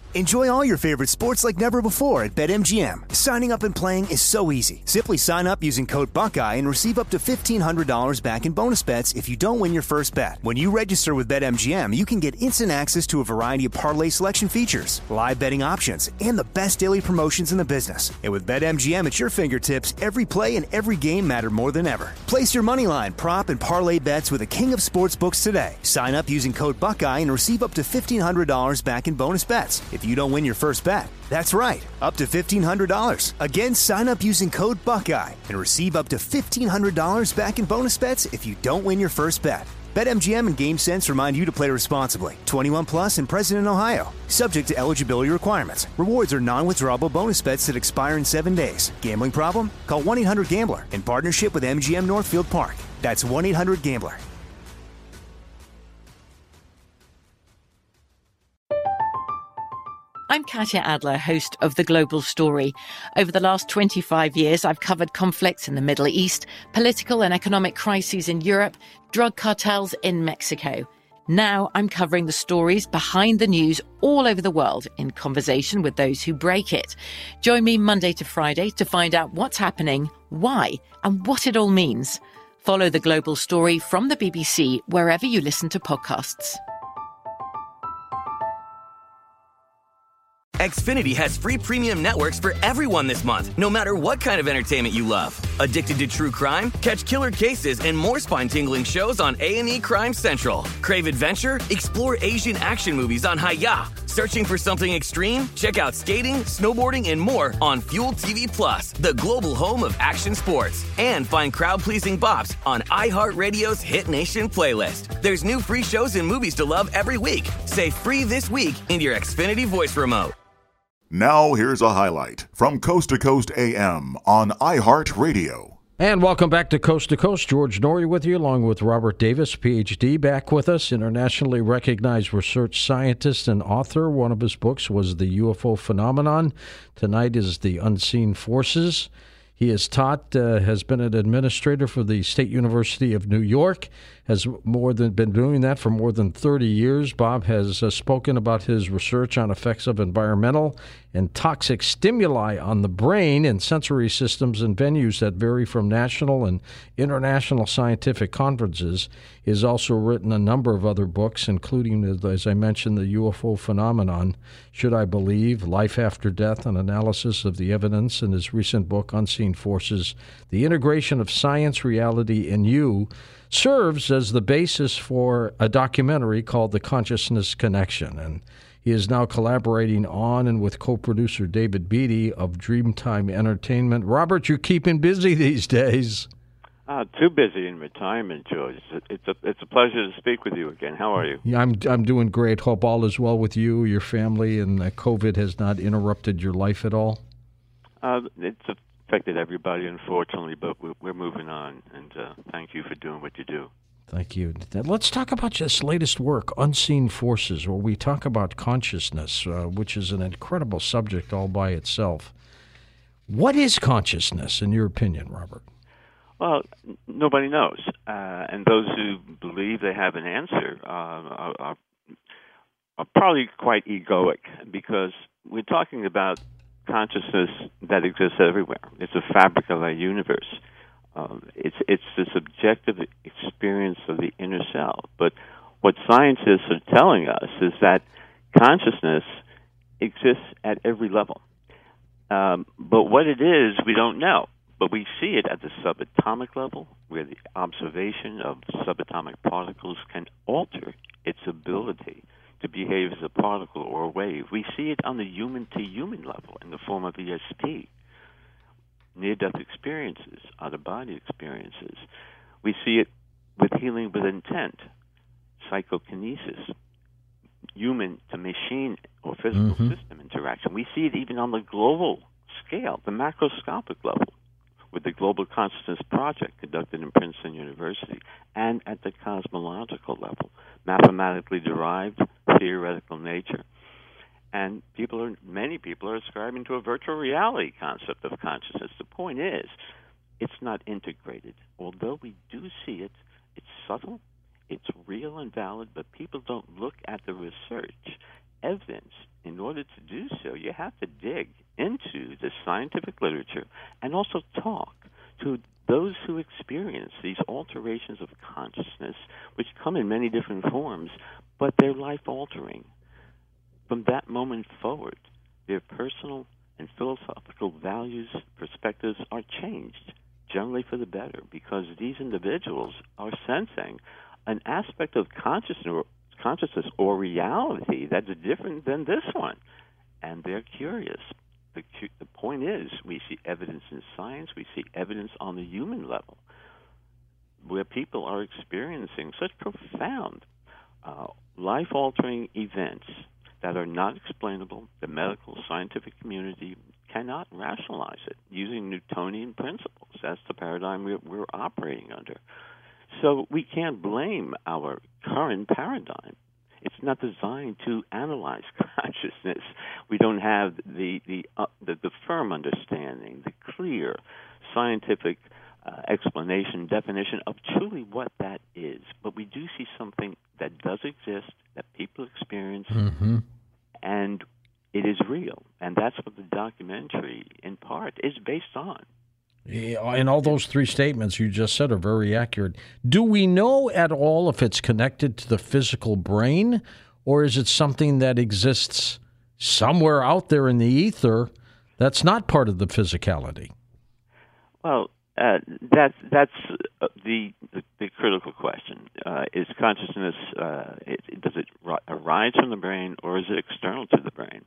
Enjoy all your favorite sports like never before at BetMGM. Signing up and playing is so easy. Simply sign up using code Buckeye and receive up to $1,500 back in bonus bets if you don't win your first bet. When you register with BetMGM, you can get instant access to a variety of parlay selection features, live betting options, and the best daily promotions in the business. And with BetMGM at your fingertips, every play and every game matter more than ever. Place your moneyline, prop, and parlay bets with the king of sportsbooks today. Sign up using code Buckeye and receive up to $1,500 back in bonus bets if you don't win your first bet. That's right, up to $1,500. Again, sign up using code Buckeye and receive up to $1,500 back in bonus bets if you don't win your first bet. BetMGM and GameSense remind you to play responsibly. 21 plus and present in Ohio. Subject to eligibility requirements. Rewards are non-withdrawable bonus bets that expire in 7 days. Gambling problem? Call 1-800-GAMBLER in partnership with MGM Northfield Park. That's 1-800-GAMBLER. I'm Katya Adler, host of The Global Story. Over the last 25 years, I've covered conflicts in the Middle East, political and economic crises in Europe, drug cartels in Mexico. Now I'm covering the stories behind the news all over the world in conversation with those who break it. Join me Monday to Friday to find out what's happening, why, and what it all means. Follow The Global Story from the BBC wherever you listen to podcasts. Xfinity has free premium networks for everyone this month, no matter what kind of entertainment you love. Addicted to true crime? Catch killer cases and more spine-tingling shows on A&E Crime Central. Crave adventure? Explore Asian action movies on Hayya. Searching for something extreme? Check out skating, snowboarding, and more on Fuel TV Plus, the global home of action sports. And find crowd-pleasing bops on iHeartRadio's Hit Nation playlist. There's new free shows and movies to love every week. Say free this week in your Xfinity voice remote. Now here's a highlight from Coast to Coast AM on iHeartRadio. And welcome back to Coast. George Norrie with you, along with Robert Davis, Ph.D., back with us, internationally recognized research scientist and author. One of his books was The UFO Phenomenon. Tonight is The Unseen Forces. He has has been an administrator for the State University of New York, has been doing that for more than 30 years. Bob has spoken about his research on effects of environmental and toxic stimuli on the brain and sensory systems in venues that vary from national and international scientific conferences. He has also written a number of other books, including, as I mentioned, The UFO Phenomenon, Should I Believe?, Life After Death, an analysis of the evidence, in his recent book, Unseen Forces, The Integration of Science, Reality, and You, serves as the basis for a documentary called The Consciousness Connection. And he is now collaborating on and with co-producer David Beatty of Dreamtime Entertainment. Robert, you're keeping busy these days. Too busy in retirement, George. It's a pleasure to speak with you again. How are you? Yeah, I'm doing great. Hope all is well with you, your family, and COVID has not interrupted your life at all. It's affected everybody, unfortunately, but we're moving on, and thank you for doing what you do. Thank you. Let's talk about this latest work, Unseen Forces, where we talk about consciousness, which is an incredible subject all by itself. What is consciousness, in your opinion, Robert? Well, nobody knows, and those who believe they have an answer are probably quite egoic, because we're talking about consciousness that exists everywhere. It's a fabric of our universe. It's the subjective experience of the inner self. But what scientists are telling us is that consciousness exists at every level. But what it is, we don't know. But we see it at the subatomic level, where the observation of subatomic particles can alter its ability to behave as a particle or a wave. We see it on the human-to-human level in the form of ESP, near-death experiences, out-of-body experiences. We see it with healing with intent, psychokinesis, human-to-machine or physical system interaction. We see it even on the global scale, the macroscopic level, with the Global Consciousness Project conducted in Princeton University, and at the cosmological level, mathematically derived, theoretical nature. And many people are ascribing to a virtual reality concept of consciousness. The point is, it's not integrated. Although we do see it, it's subtle, it's real and valid, but people don't look at the research evidence. In order to do so, you have to dig into the scientific literature and also talk to those who experience these alterations of consciousness, which come in many different forms, but they're life-altering. From that moment forward, their personal and philosophical values, perspectives are changed, generally for the better, because these individuals are sensing an aspect of consciousness or reality that's different than this one, and they're curious. The point is, we see evidence in science, we see evidence on the human level, where people are experiencing such profound, life-altering events that are not explainable. The medical scientific community cannot rationalize it using Newtonian principles. That's the paradigm we're operating under. So we can't blame our current paradigm. It's not designed to analyze consciousness. We don't have the firm understanding, the clear scientific explanation, definition of truly what that is. But we do see something that does exist, that people experience, and it is real. And that's what the documentary, in part, is based on. And all those three statements you just said are very accurate. Do we know at all if it's connected to the physical brain, or is it something that exists somewhere out there in the ether that's not part of the physicality? Well, that's the critical question. Is consciousness, does it arise from the brain, or is it external to the brain?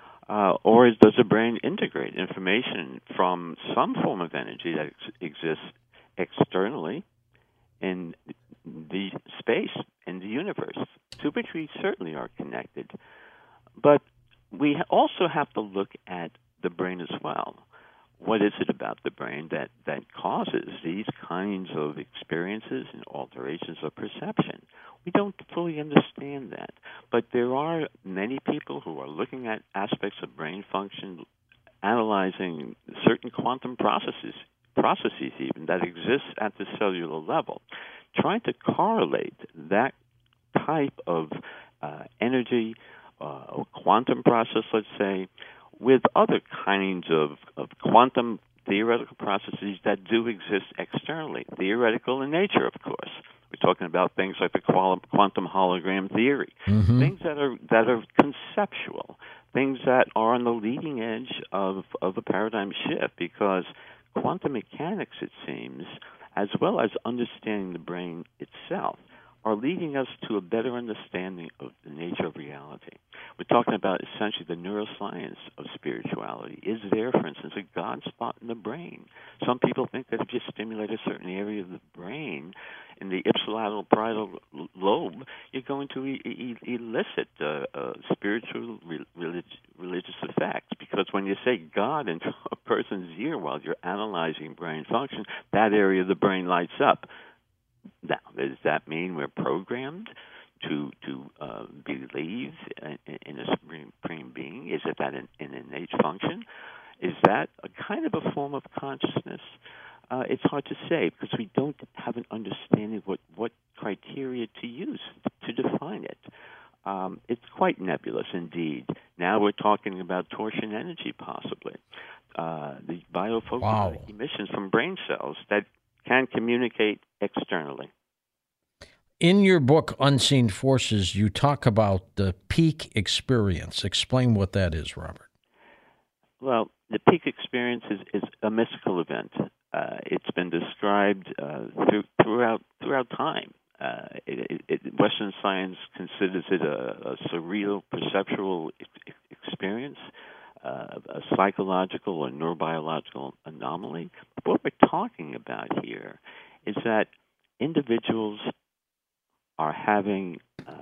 Or does the brain integrate information from some form of energy that exists externally in the space, in the universe, to which we certainly are connected? But we also have to look at the brain as well. What is it about the brain that causes these kinds of experiences and alterations of perception? We don't fully understand that. But there are many people who are looking at aspects of brain function, analyzing certain quantum processes even that exist at the cellular level, trying to correlate that type of energy, or quantum process, let's say, with other kinds of quantum theoretical processes that do exist externally, theoretical in nature, of course. We're talking about things like the quantum hologram theory, things that are conceptual, things that are on the leading edge of a paradigm shift, because quantum mechanics, it seems, as well as understanding the brain itself, are leading us to a better understanding of the nature of reality. We're talking about essentially the neuroscience of spirituality. Is there, for instance, a God spot in the brain? Some people think that if you stimulate a certain area of the brain, in the ipsilateral parietal lobe, you're going to elicit spiritual, religious effects. Because when you say God into a person's ear while you're analyzing brain function, that area of the brain lights up. Now, does that mean we're programmed to believe in a supreme being? Is it that an innate function? Is that a kind of a form of consciousness? It's hard to say, because we don't have an understanding what criteria to use to define it. It's quite nebulous indeed. Now we're talking about torsion energy, possibly. The biophotonic emissions from brain cells that can communicate externally. In your book, Unseen Forces, you talk about the peak experience. Explain what that is, Robert. Well, the peak experience is a mystical event. It's been described throughout time. Western science considers it a surreal, perceptual experience, a psychological or neurobiological anomaly. What we're talking about here is that individuals are having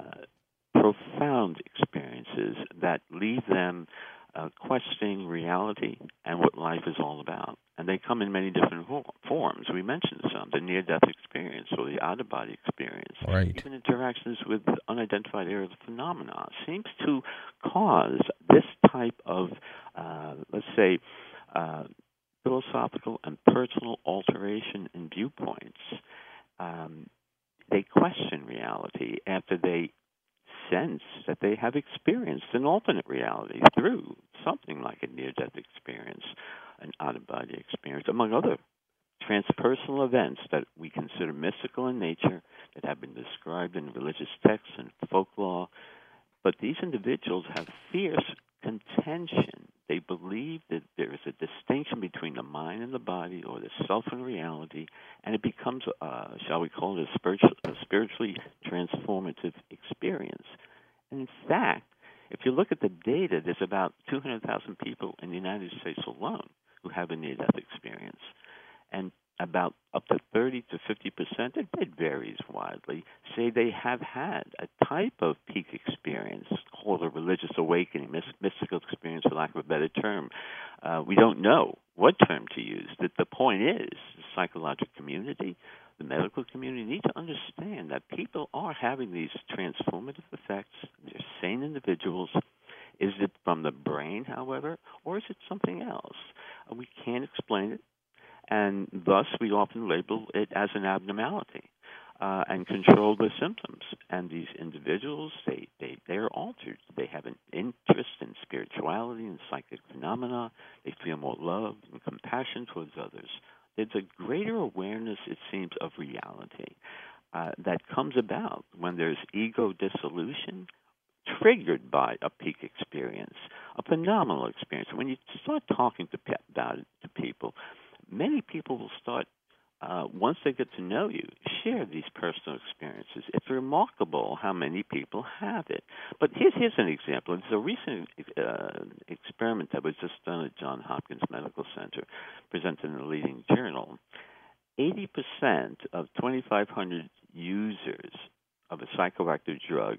profound experiences that leave them questioning reality and what life is all about. And they come in many different forms. We mentioned some, the near-death experience or the out-of-body experience. Right. Even interactions with unidentified areas of phenomena seems to cause this type of, let's say, philosophical and personal alteration in viewpoints. They question reality after they sense that they have experienced an through something like a near-death experience, an out-of-body experience, among other transpersonal events that we consider mystical in nature, that have been described in religious texts and folklore. But these individuals have fierce contention. They believe that there is a distinction between the mind and the body, or the self and reality, and it becomes, shall we call it, a spiritually transformative experience. And in fact, if you look at the data, there's about 200,000 people in the United States alone who have a near-death experience. And about up to 30 to 50%, it varies widely, say they have had a type of peak experience called a religious awakening, mystical experience, for lack of a better term. We don't know what term to use. The point is, the psychological community, the medical community need to understand that people are having these transformative effects. They're sane individuals. Is it from the brain, however, or is it something else? We can't explain it. And thus, we often label it as an abnormality and control the symptoms. And these individuals, they are altered. They have an interest in spirituality and psychic phenomena. They feel more love and compassion towards others. There's a greater awareness, it seems, of reality that comes about when there's ego dissolution triggered by a peak experience, a phenomenal experience. When you start talking about it to people, many people will start, once they get to know you, share these personal experiences. It's remarkable how many people have it. But here's an example. It's a recent experiment that was just done at Johns Hopkins Medical Center, presented in a leading journal. 80% of 2,500 users of a psychoactive drug,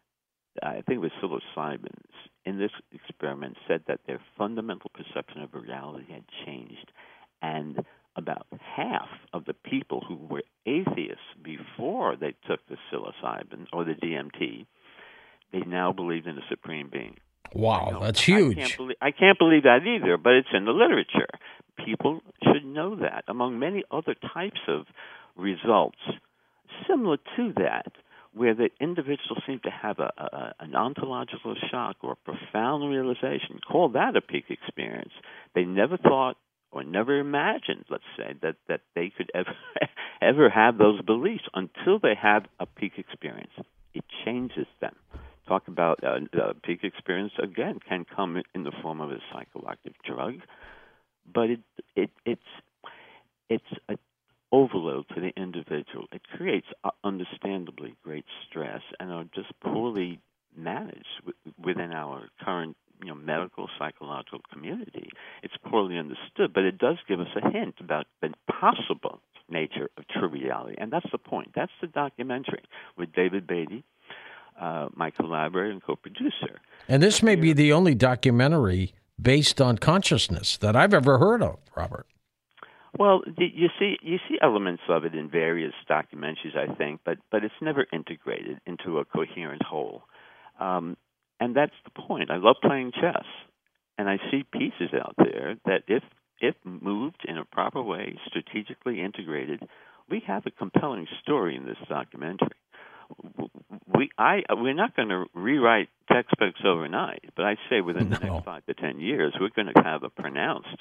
I think it was psilocybin, in this experiment said that their fundamental perception of reality had changed. And about half of the people who were atheists before they took the psilocybin or the DMT, they now believe in a supreme being. Wow, that's huge. I can't believe that either, but it's in the literature. People should know that. Among many other types of results similar to that, where the individual seemed to have an ontological shock or a profound realization, call that a peak experience. They never thought or never imagined, let's say, that they could ever have those beliefs until they have a peak experience. It changes them. Talk about a peak experience, again, can come in the form of a psychoactive drug, but it's an overload to the individual. It creates, understandably, great stress and are just poorly managed within our current medical, psychological community. It's poorly understood, but it does give us a hint about the possible nature of true reality. And that's the point. That's the documentary with David Beatty, my collaborator and co-producer. And this may be the only documentary based on consciousness that I've ever heard of, Robert. Well, you see elements of it in various documentaries, I think, but it's never integrated into a coherent whole. And that's the point. I love playing chess, and I see pieces out there that if moved in a proper way, strategically integrated, we have a compelling story in this documentary. We're not going to rewrite textbooks overnight, but I say within the next 5 to 10 years, we're going to have a pronounced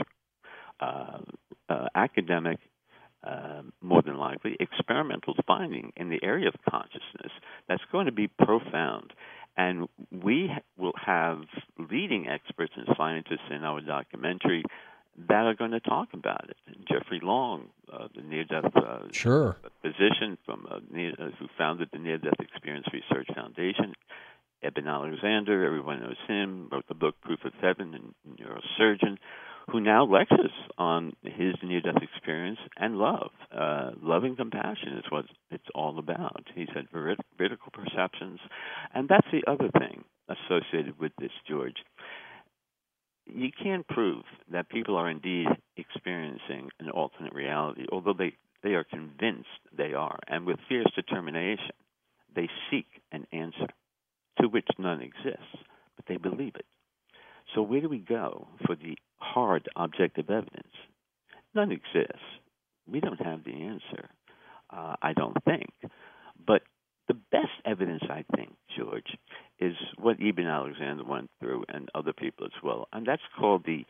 academic, more than likely, experimental finding in the area of consciousness that's going to be profound. And we will have leading experts and scientists in our documentary that are going to talk about it. Jeffrey Long, the near-death physician from who founded the Near-Death Experience Research Foundation, Eben Alexander, everyone knows him, wrote the book Proof of Heaven, and neurosurgeon, who now lectures on his near-death experience and love. Love and compassion is what it's all about. He's had vertical perceptions, and that's the other thing associated with this, George. You can't prove that people are indeed experiencing an alternate reality, although they are convinced they are, and with fierce determination, they seek an answer to which none exists, but they believe it. So where do we go for the hard objective evidence? None exists. We don't have the answer, I don't think. But the best evidence, I think, George, is what Eben Alexander went through, and other people as well, and that's called the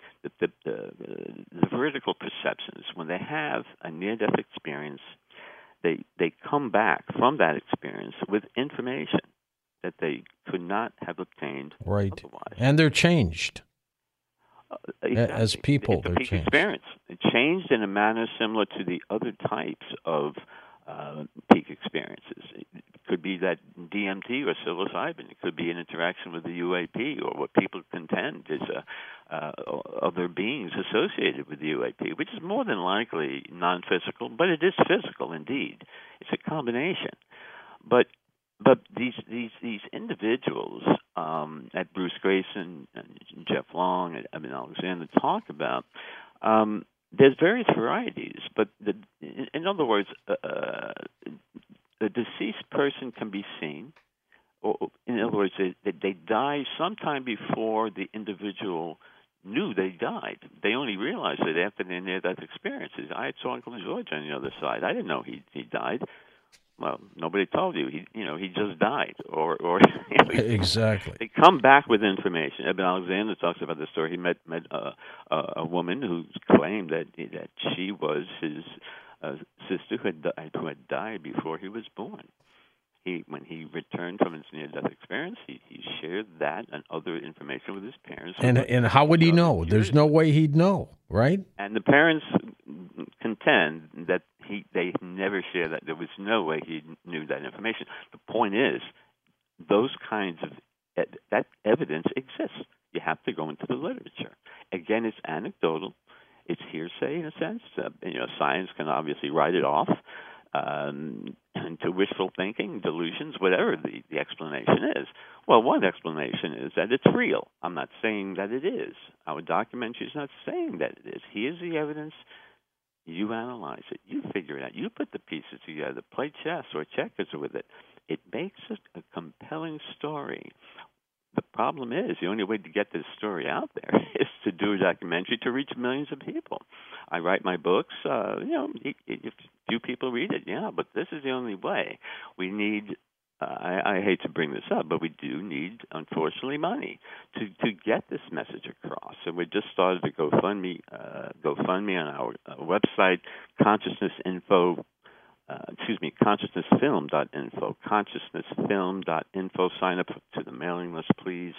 vertical perceptions. When they have a near-death experience, they come back from that experience with information that they could not have obtained otherwise. And they're changed. Exactly. As people, it's a they're peak changed. Experience. It changed in a manner similar to the other types of peak experiences. It could be that DMT or psilocybin. It could be an interaction with the UAP, or what people contend is other beings associated with the UAP, which is more than likely non-physical, but it is physical indeed. It's a combination. But these individuals that Bruce Grayson and Jeff Long and Eben Alexander talk about, there's various varieties. But in other words, the deceased person can be seen, or in other words, they die sometime before the individual knew they died. They only realized it after their near-death experiences. I saw Uncle George on the other side. I didn't know he died. Well, nobody told you. He just died, or Exactly. They come back with information. Eben Alexander talks about the story. He met a woman who claimed that she was his sister who had died before he was born. When he returned from his near-death experience, he shared that and other information with his parents. And how would he know? There's no way he'd know, right? And the parents contend that they never shared that. There was no way he knew that information. The point is, those kinds of that evidence exists. You have to go into the literature. Again, it's anecdotal. It's hearsay in a sense. Science can obviously write it off. To wishful thinking, delusions, whatever the explanation is. Well, one explanation is that it's real. I'm not saying that it is. Our documentary is not saying that it is. Here's the evidence. You analyze it. You figure it out. You put the pieces together. Play chess or checkers with it. It makes it a compelling story. The problem is, the only way to get this story out there is to do a documentary to reach millions of people. I write my books, if few people read it, but this is the only way. We need, I hate to bring this up, but we do need, unfortunately, money to get this message across. So we just started a GoFundMe on our website, consciousnessfilm.info, consciousnessfilm.info. Sign up to the mailing list, please.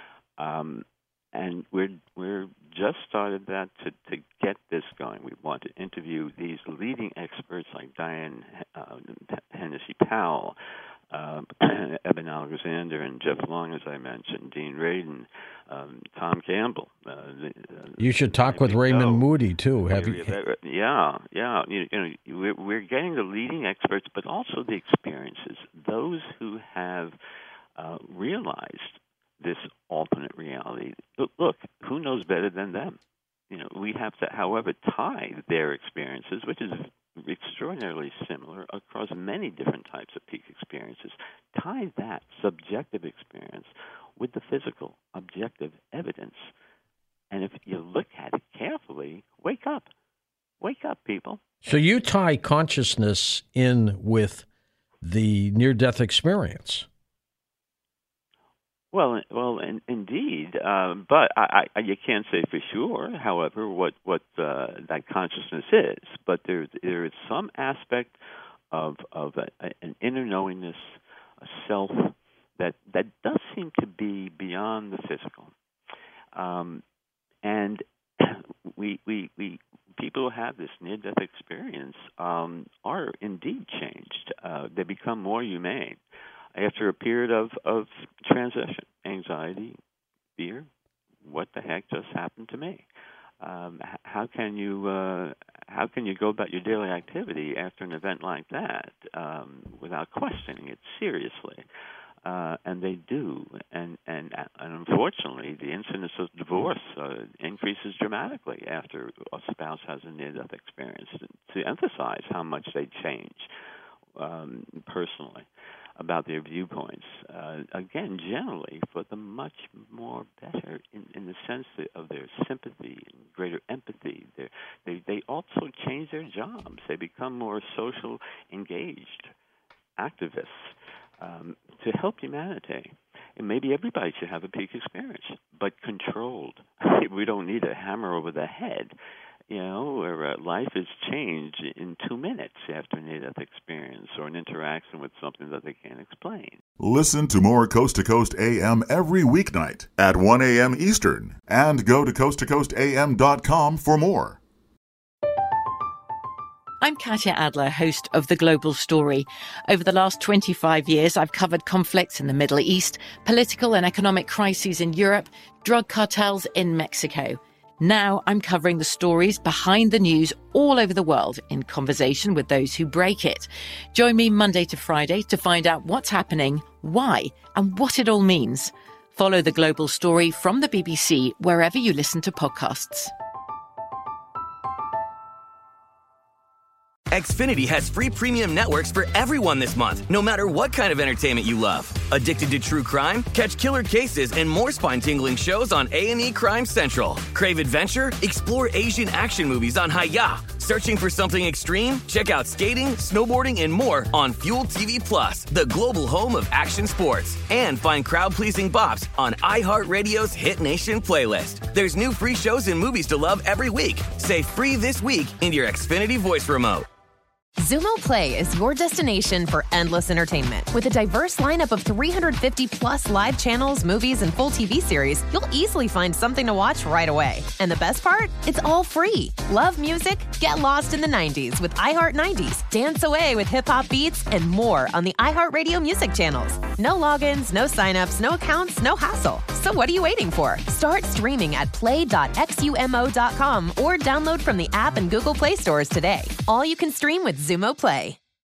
And we're just started that to get this going. We want to interview these leading experts like Diane Hennessy Powell, Eben Alexander, and Jeff Long, as I mentioned, Dean Radin, Tom Campbell. You should talk with Raymond Moody too. Have you? Yeah. We're getting the leading experts, but also the experiences. Those who have realized this alternate reality. Look, who knows better than them? We have to, however, tie their experiences, which is extraordinarily similar across many different types of peak experiences. Tie that subjective experience with the physical, objective evidence. And if you look at it carefully, wake up. Wake up, people. So you tie consciousness in with the near-death experience. Well, indeed, but you can't say for sure. However, what that consciousness is, but there is some aspect of an inner knowingness, a self that does seem to be beyond the physical, and we people who have this near-death experience are indeed changed. They become more humane. After a period of transition, anxiety, fear, what the heck just happened to me? How can you go about your daily activity after an event like that without questioning it seriously? And they do, and unfortunately, the incidence of divorce increases dramatically after a spouse has a near-death experience. To emphasize how much they change personally about their viewpoints, again, generally for the much more better in the sense of their sympathy and greater empathy. They also change their jobs. They become more social engaged activists. to help humanity. And maybe everybody should have a peak experience, but controlled. We don't need a hammer over the head, where life is changed in 2 minutes after a near-death experience or an interaction with something that they can't explain. Listen to more Coast to Coast AM every weeknight at 1 a.m. Eastern, and go to coasttocoastam.com for more. I'm Katya Adler, host of The Global Story. Over the last 25 years, I've covered conflicts in the Middle East, political and economic crises in Europe, drug cartels in Mexico. Now I'm covering the stories behind the news all over the world in conversation with those who break it. Join me Monday to Friday to find out what's happening, why, and what it all means. Follow The Global Story from the BBC wherever you listen to podcasts. Xfinity has free premium networks for everyone this month, no matter what kind of entertainment you love. Addicted to true crime? Catch killer cases and more spine-tingling shows on A&E Crime Central. Crave adventure? Explore Asian action movies on Hi-YAH. Searching for something extreme? Check out skating, snowboarding, and more on Fuel TV Plus, the global home of action sports. And find crowd-pleasing bops on iHeartRadio's Hit Nation playlist. There's new free shows and movies to love every week. Say free this week in your Xfinity voice remote. Xumo Play is your destination for endless entertainment. With a diverse lineup of 350-plus live channels, movies, and full TV series, you'll easily find something to watch right away. And the best part? It's all free. Love music? Get lost in the 90s with iHeart 90s, dance away with hip-hop beats, and more on the iHeartRadio music channels. No logins, no signups, no accounts, no hassle. So what are you waiting for? Start streaming at play.xumo.com or download from the app and Google Play stores today. All you can stream with Xumo Play.